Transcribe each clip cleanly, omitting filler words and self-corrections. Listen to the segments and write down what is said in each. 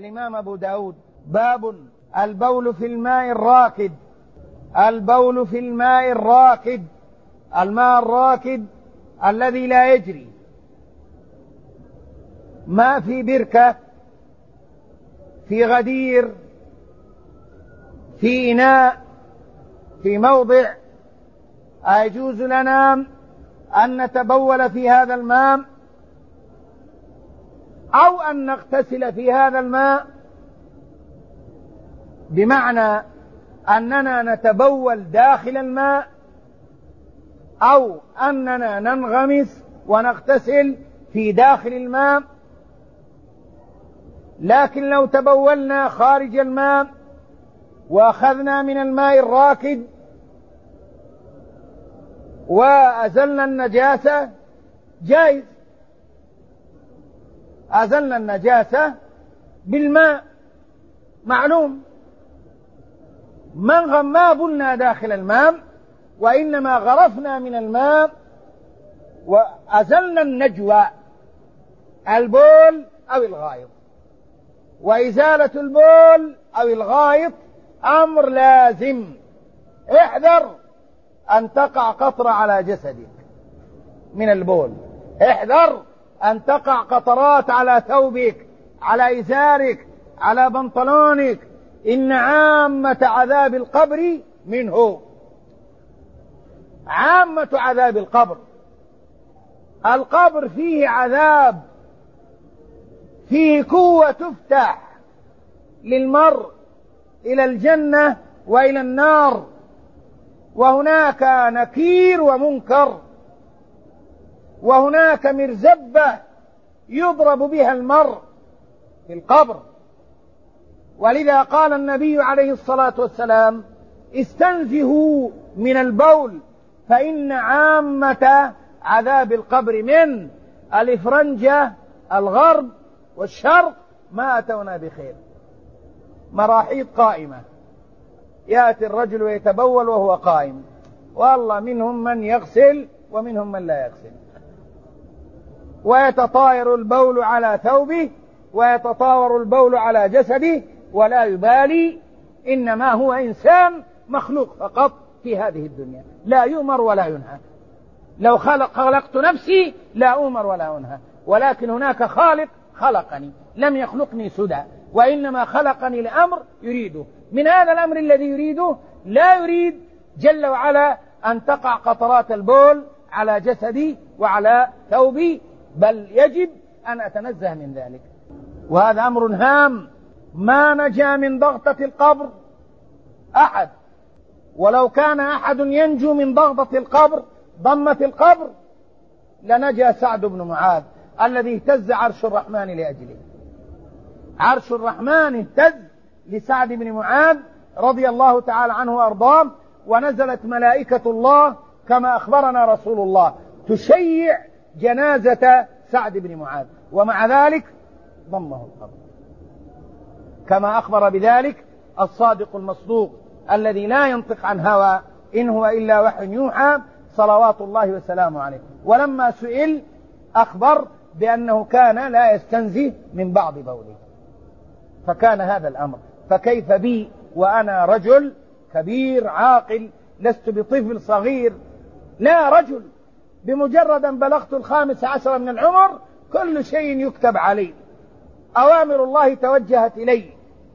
الإمام أبو داود: باب البول في الماء الراكد. البول في الماء الراكد، الماء الراكد الذي لا يجري، ماء في بركة، في غدير، في إناء، في موضع، أيجوز لنا أن نتبول في هذا الماء أو أن نغتسل في هذا الماء، بمعنى أننا نتبول داخل الماء أو أننا ننغمس ونغتسل في داخل الماء. لكن لو تبولنا خارج الماء وأخذنا من الماء الراكد وأزلنا النجاسة جائز، أزلنا النجاسة بالماء معلوم. ما بلنا داخل الماء، وإنما غرفنا من الماء وأزلنا النجوى، البول أو الغائط. وإزالة البول أو الغائط أمر لازم. احذر أن تقع قطرة على جسدك من البول، احذر أن تقع قطرات على ثوبك، على إزارك، على بنطلونك. إن عامة عذاب القبر منه، عامة عذاب القبر. القبر فيه عذاب، فيه قوة تفتح للمرء إلى الجنة وإلى النار، وهناك نكير ومنكر، وهناك مرزبة يضرب بها المرء في القبر. ولذا قال النبي عليه الصلاة والسلام: استنزهوا من البول فإن عامة عذاب القبر من الإفرنجة الغرب والشرق ما أتونا بخير. مراحيض قائمة، يأتي الرجل ويتبول وهو قائم، والله منهم من يغسل ومنهم من لا يغسل، ويتطاير البول على ثوبه ويتطاور البول على جسده ولا يبالي. إنما هو إنسان مخلوق فقط في هذه الدنيا، لا يؤمر ولا ينهى. لو خلقت نفسي لا أؤمر ولا أنهى، ولكن هناك خالق خلقني، لم يخلقني سدى، وإنما خلقني لأمر يريده. من هذا الأمر الذي يريده لا يريد جل وعلا أن تقع قطرات البول على جسدي وعلى ثوبي، بل يجب أن أتنزه من ذلك. وهذا أمر هام. ما نجا من ضغطة القبر أحد، ولو كان أحد ينجو من ضغطة القبر ضمة القبر لنجا سعد بن معاذ الذي اهتز عرش الرحمن لأجله. عرش الرحمن اهتز لسعد بن معاذ رضي الله تعالى عنه وأرضاه، ونزلت ملائكة الله كما أخبرنا رسول الله تشيع جنازة سعد بن معاذ، ومع ذلك ضمه القبر، كما أخبر بذلك الصادق المصدوق الذي لا ينطق عن هوى إن هو إلا وحي يوحى صلوات الله وسلامه عليه. ولما سئل أخبر بأنه كان لا يستنزه من بعض بوله، فكان هذا الأمر. فكيف بي وأنا رجل كبير عاقل، لست بطفل صغير، لا رجل، بمجرد أن بلغت 15 من العمر كل شيء يكتب علي، أوامر الله توجهت إلي.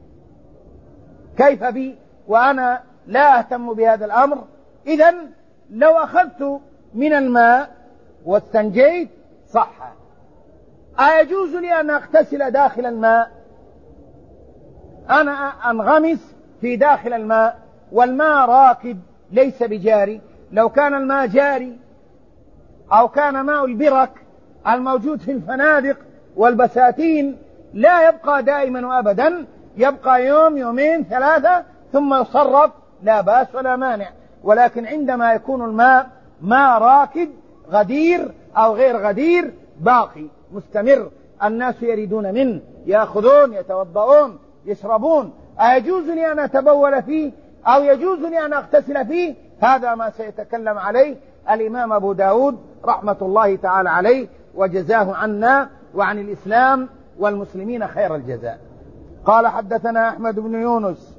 كيف بي وأنا لا أهتم بهذا الأمر؟ إذن لو أخذت من الماء واستنجيت صح. أيجوز لي أن أغتسل داخل الماء؟ أنا أنغمس في داخل الماء والماء راكد ليس بجاري. لو كان الماء جاري أو كان ماء البرك الموجود في الفنادق والبساتين لا يبقى دائما وأبدا، يبقى يوم يومين ثلاثة ثم يصرف، لا بأس ولا مانع. ولكن عندما يكون الماء ماء راكد غدير أو غير غدير باقي مستمر، الناس يريدون منه، يأخذون، يتوضؤون، يشربون، أيجوز لي أن أتبول فيه أو يجوز لي أن أغتسل فيه؟ هذا ما سيتكلم عليه الإمام أبو داود رحمة الله تعالى عليه، وجزاه عنا وعن الإسلام والمسلمين خير الجزاء. قال حدثنا أحمد بن يونس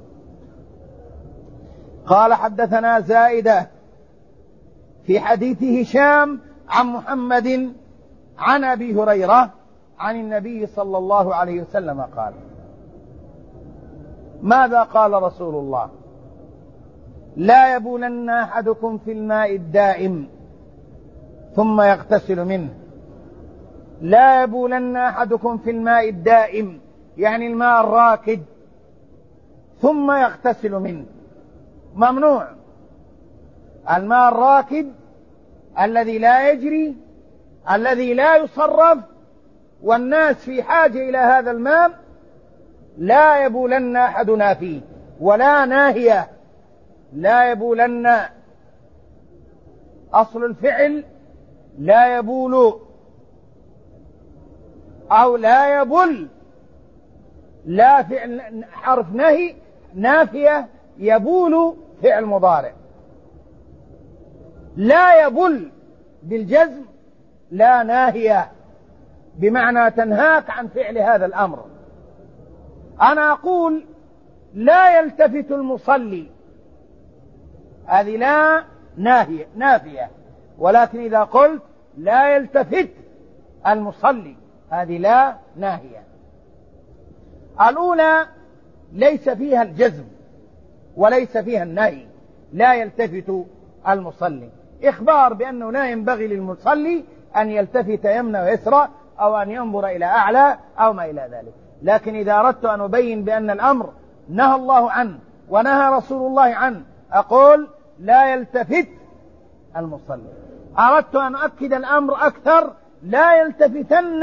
قال حدثنا زائدة في حديث هشام عن محمد عن أبي هريرة عن النبي صلى الله عليه وسلم قال: ماذا قال رسول الله؟ لا يبولن أحدكم في الماء الدائم ثم يغتسل منه. لا يبولن أحدكم في الماء الدائم يعني الماء الراكد ثم يغتسل منه، ممنوع. الماء الراكد الذي لا يجري، الذي لا يصرف، والناس في حاجة إلى هذا الماء، لا يبولن أحدنا فيه، ولا ناهية. لا يبولن أصل الفعل لا يبول أو لا يبل، لا فعل حرف نهي نافية، يبول فعل مضارع. لا يبل بالجزم، لا ناهية بمعنى تنهاك عن فعل هذا الأمر. أنا أقول لا يلتفت المصلي، هذه لا نافية، ولكن إذا قلت لا يلتفت المصلي هذه لا ناهية. الأولى ليس فيها الجزم وليس فيها النهي، لا يلتفت المصلي، إخبار بأنه لا ينبغي للمصلي أن يلتفت يمنى ويسرى أو أن ينظر إلى أعلى أو ما إلى ذلك. لكن إذا أردت أن أبين بأن الأمر نهى الله عنه ونهى رسول الله عنه، أقول لا يلتفت المصلي. أردت أن أؤكد الأمر أكثر، لا يلتفتن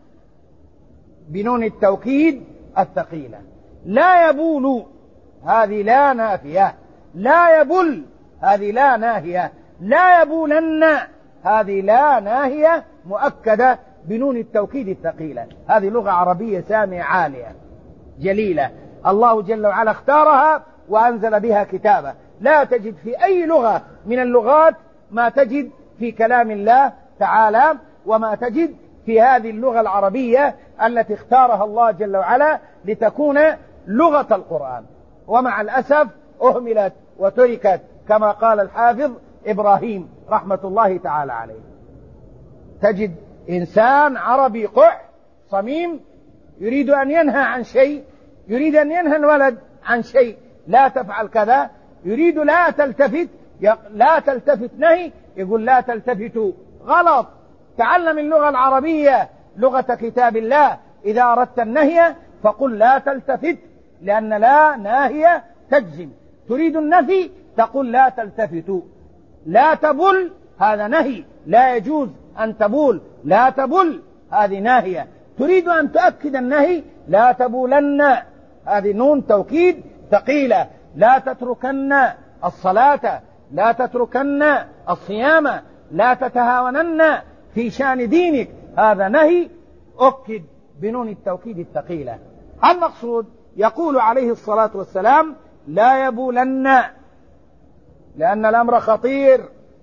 بنون التوكيد الثقيلة. لا يبول هذه لا نافية، لا يبل هذه لا ناهية، لا يبولن هذه لا ناهية مؤكدة بنون التوكيد الثقيلة. هذه لغة عربية سامية عالية جليلة، الله جل وعلا اختارها وأنزل بها كتابه. لا تجد في أي لغة من اللغات ما تجد في كلام الله تعالى، وما تجد في هذه اللغة العربية التي اختارها الله جل وعلا لتكون لغة القرآن. ومع الأسف أهملت وتركت، كما قال الحافظ إبراهيم رحمة الله تعالى عليه. تجد إنسان عربي قح صميم يريد أن ينهى عن شيء، يريد أن ينهى الولد عن شيء، لا تفعل كذا، يريد لا تلتفت، لا تلتفت نهي، يقول لا تلتفتوا، غلط. تعلم اللغة العربية لغة كتاب الله، إذا أردت النهي فقل لا تلتفت، لأن لا ناهية تجزم. تريد النفي تقول لا تلتفتوا. لا تبل هذا نهي، لا يجوز أن تبول، لا تبل هذه ناهية. تريد أن تؤكد النهي لا تبولن، هذه نون توكيد ثقيلة. لا تتركن الصلاة، لا تتركن الصيام، لا تتهاونن في شأن دينك، هذا نهي أكد بنون التوكيد الثقيلة. المقصود يقول عليه الصلاة والسلام لا يبولن، لأن الأمر خطير.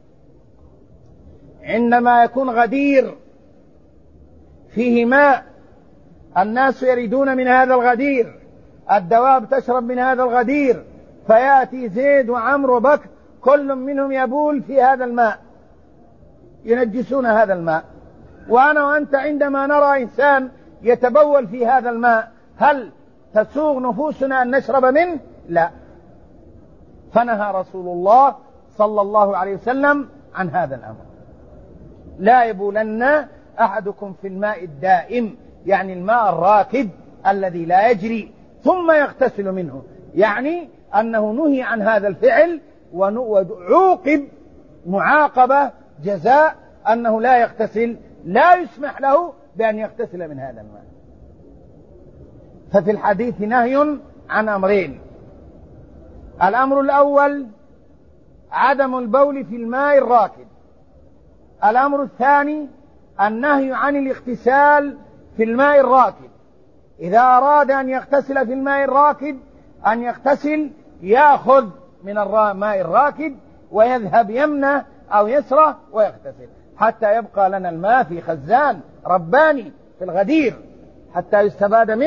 عندما يكون غدير فيه ماء، الناس يريدون من هذا الغدير، الدواب تشرب من هذا الغدير، فيأتي زيد وعمرو وبكر كل منهم يبول في هذا الماء، ينجسون هذا الماء. وأنا وأنت عندما نرى إنسان يتبول في هذا الماء، هل تسوغ نفوسنا أن نشرب منه؟ لا. فنهى رسول الله صلى الله عليه وسلم عن هذا الأمر. لا يبولن أحدكم في الماء الدائم يعني الماء الراكد الذي لا يجري ثم يغتسل منه، يعني أنه نهي عن هذا الفعل وعوقب معاقبة جزاء أنه لا يغتسل، لا يسمح له بأن يغتسل من هذا الماء. ففي الحديث نهي عن أمرين: الأمر الأول عدم البول في الماء الراكد، الأمر الثاني النهي عن الاغتسال في الماء الراكد. إذا أراد أن يغتسل في الماء الراكد أن يغتسل، يأخذ من الماء الراكد ويذهب يمنى أو يسرى ويغتسل، حتى يبقى لنا الماء في خزان رباني في الغدير حتى يستفاد منه.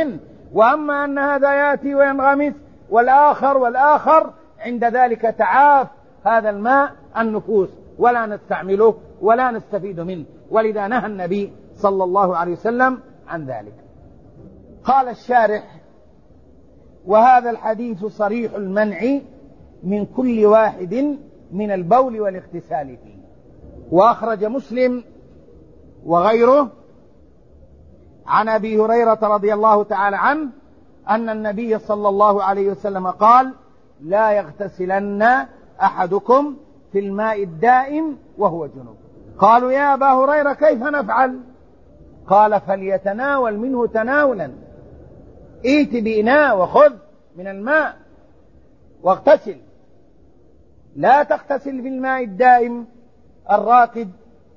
وأما أن هذا يأتي وينغمس والآخر عند ذلك تعاف هذا الماء النفوس ولا نستعمله ولا نستفيد منه، ولذا نهى النبي صلى الله عليه وسلم عن ذلك. قال الشارح: وهذا الحديث صريح المنع من كل واحد من البول والاغتسال فيه. وأخرج مسلم وغيره عن أبي هريرة رضي الله تعالى عنه أن النبي صلى الله عليه وسلم قال: لا يغتسلن أحدكم في الماء الدائم وهو جنوب. قالوا: يا أبا هريرة كيف نفعل؟ قال: فليتناول منه تناولا، ائت بإناء وخذ من الماء واغتسل، لا تغتسل في الماء الدائم الراكد.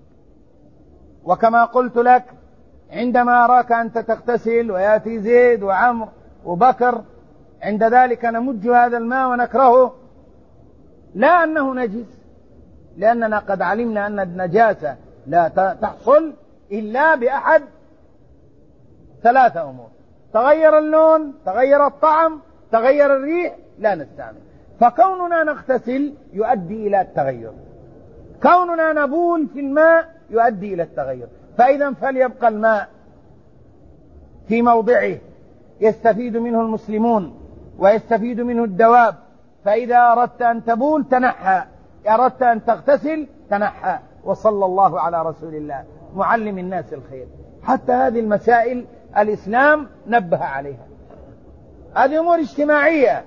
وكما قلت لك عندما أراك أنت تغتسل ويأتي زيد وعمر وبكر، عند ذلك نمج هذا الماء ونكرهه، لا أنه نجس، لأننا قد علمنا أن النجاسة لا تحصل إلا بأحد ثلاثة أمور: تغير اللون، تغير الطعم، تغير الريح، لا نستعمل. فكوننا نغتسل يؤدي إلى التغير، كوننا نبول في الماء يؤدي إلى التغير. فإذا فليبقى الماء في موضعه يستفيد منه المسلمون ويستفيد منه الدواب. فإذا أردت أن تبول تنحى، أردت أن تغتسل تنحى. وصلى الله على رسول الله معلم الناس الخير. حتى هذه المسائل الإسلام نبه عليها، هذه أمور اجتماعية،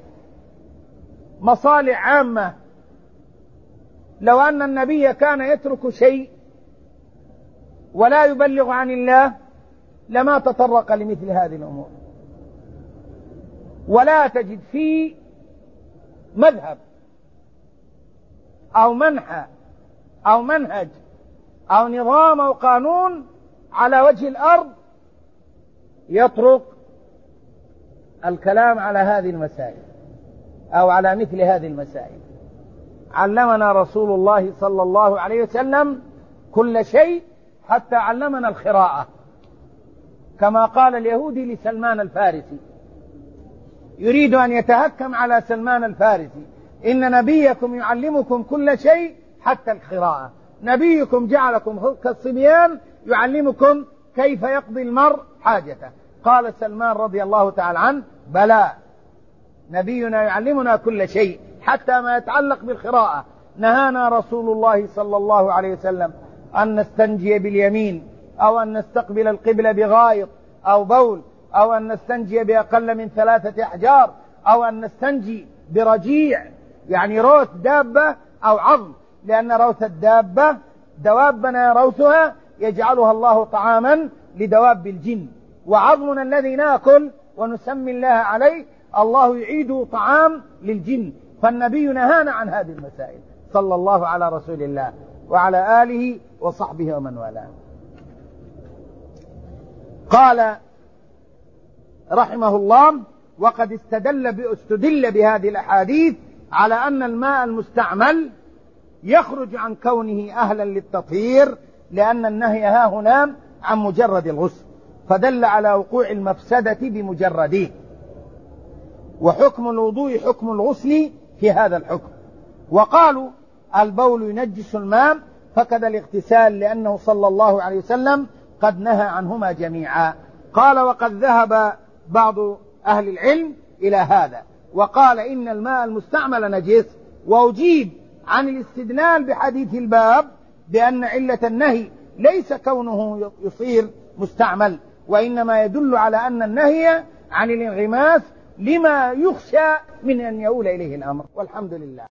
مصالح عامة. لو أن النبي كان يترك شيء ولا يبلغ عن الله لما تطرق لمثل هذه الأمور. ولا تجد في مذهب أو منحى أو منهج أو نظام أو قانون على وجه الأرض يترك الكلام على هذه المسائل أو على مثل هذه المسائل. علمنا رسول الله صلى الله عليه وسلم كل شيء، حتى علمنا القراءة، كما قال اليهودي لسلمان الفارسي، يريد أن يتهكم على سلمان الفارسي: إن نبيكم يعلمكم كل شيء حتى القراءة. نبيكم جعلكم كالصبيان يعلمكم كيف يقضي المرء حاجته. قال سلمان رضي الله تعالى عنه: بلى، نبينا يعلمنا كل شيء حتى ما يتعلق بالقراءة. نهانا رسول الله صلى الله عليه وسلم أن نستنجي باليمين، أو أن نستقبل القبلة بغائط أو بول، أو أن نستنجي بأقل من 3 أحجار، أو أن نستنجي برجيع يعني روث دابة أو عظم، لأن روث الدابة دوابنا روثها يجعلها الله طعاما لدواب الجن، وعظمنا الذي نأكل ونسمي الله عليه الله يعيده طعام للجن. فالنبي نهانا عن هذه المسائل صلى الله على رسول الله وعلى آله وصحبه ومن والاه. قال رحمه الله: وقد استدل بهذه الأحاديث على أن الماء المستعمل يخرج عن كونه أهلا للتطهير، لأن النهي ها هنا عن مجرد الغسل، فدل على وقوع المفسدة بمجرده. وحكم الوضوء حكم الغسل في هذا الحكم. وقالوا: البول ينجس الماء، فكذا الاغتسال، لأنه صلى الله عليه وسلم قد نهى عنهما جميعا. قال: وقد ذهب بعض أهل العلم إلى هذا، وقال إن الماء المستعمل نجس. وأجيب عن الاستدلال بحديث الباب بأن علة النهي ليس كونه يصير مستعمل، وإنما يدل على أن النهي عن الانغماس لما يخشى من أن يؤول إليه الأمر. والحمد لله.